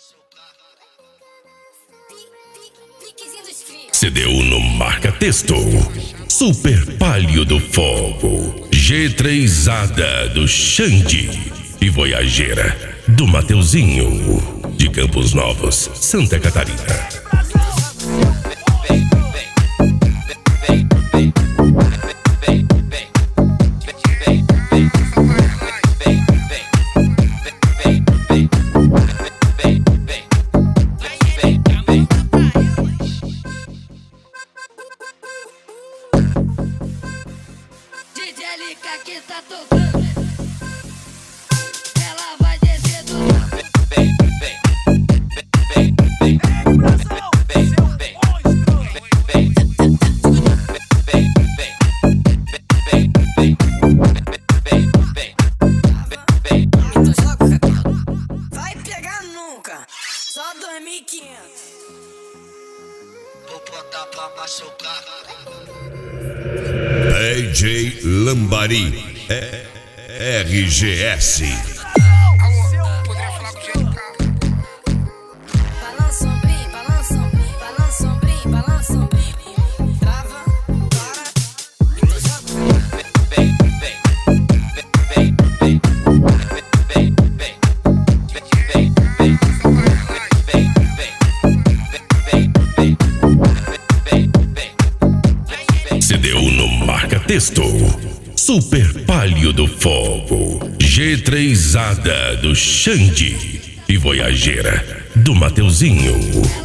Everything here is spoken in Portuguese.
CD1 no marca-texto. Super Palio do Fogo. G3ada do Xande. E Voyageira do Mateuzinho. De Campos Novos, Santa Catarina. Que tá tocando, ela vai descer do vem, vem, vem, vem, vai pegar nunca, só 2.500. Vou botar pra machucar. DJ Lambari RGS. Balança ombrinho, balança ombrinho, balança ombrinho, balança ombrinho. Trava, para. Vem, vem, vem, vem, vem, vem, vem, vem, CD1 no marca-texto. Super Palio do Fogo. G3ada do Xande. E Voyageira do Mateuzinho.